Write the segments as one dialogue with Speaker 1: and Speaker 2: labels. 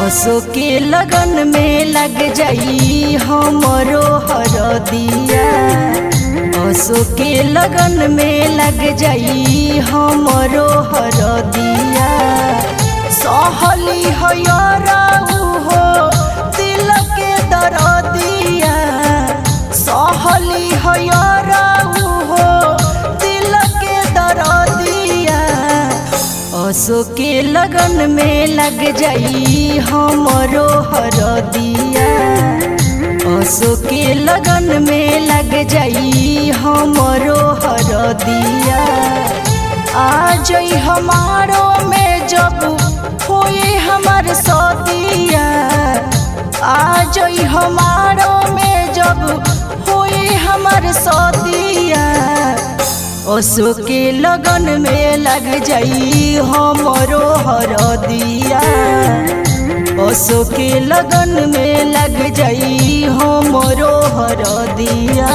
Speaker 1: असो के लगन में लग जाई हमरो हरदिया। असो के लगन में लग जाई हमरो हरदिया। सहली हयराऊ हो दिल के दरदिया। सहली हयराऊ हो दिल के दरदिया। असो के लगन में लग जाई हमरो हरदिया। असो के लगन में लग जाई हमरो हरदिया। आ जाई हमारो में जब होई हमार सदिया। आ जाई हमारो में जब होई हमार सदिया। असो के लगन में लग जाई हमरो हरदिया। असो के लगन में लग जाई हमरो हरदिया।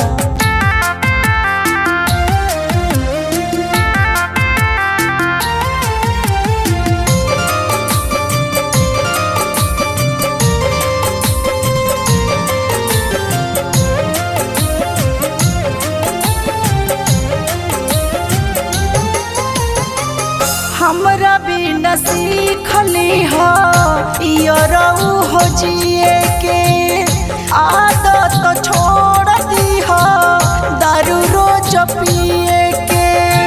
Speaker 1: हमरा बिना सीखली हो इयरऊ हो जिए के। आदत छोड़ दी हो दारू रोज पिए के।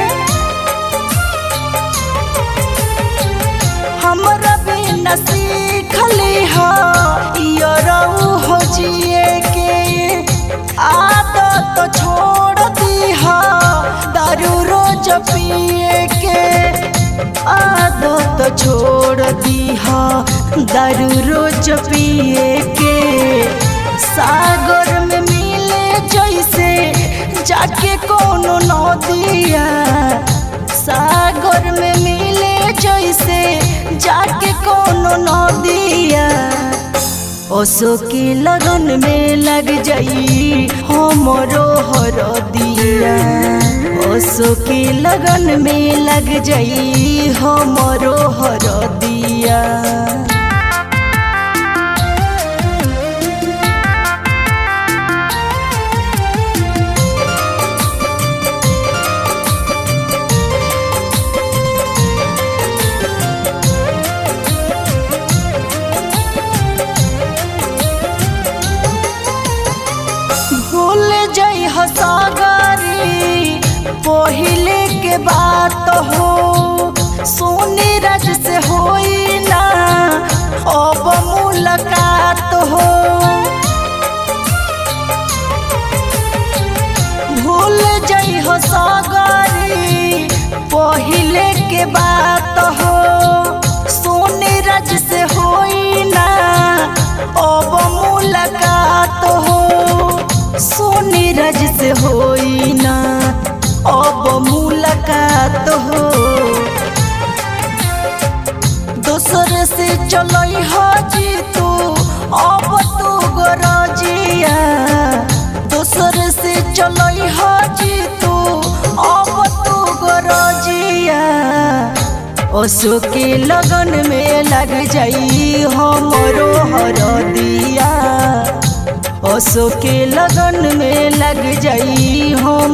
Speaker 1: हमरा बिना सीखली हो इयरऊ हो जिए के। आदत छोड़ दी हो दारू रोज पिए के। आदत छोड़ दीहा दारू रोज पिए के। सागर में मिले जैसे जाके कोनो नदिया। सागर में मिले जैसे जाके कोनो नदिया। असो के लगन में लग जाई हमरो हरदिया। असो के लगन में लग जाई हमरो हरदिया। भूल जाई हसागरी पहिले के बात हो। सोनी राज से होई ना अब मुलाकात हो। भूल जाई हसागरी पहिले के बात हो। सोनी राज से होई ना अब मुलाकात हो। सोनी राज से होई ना अब मुलाकात हो। दोसर से चलई हाजी तू अब तू गरजिया। दोसर से चलई हाजी तू अब तू गरजिया। असो के लगन में लग जाई हमरो हरदिया। असो के लगन में लग जाई हो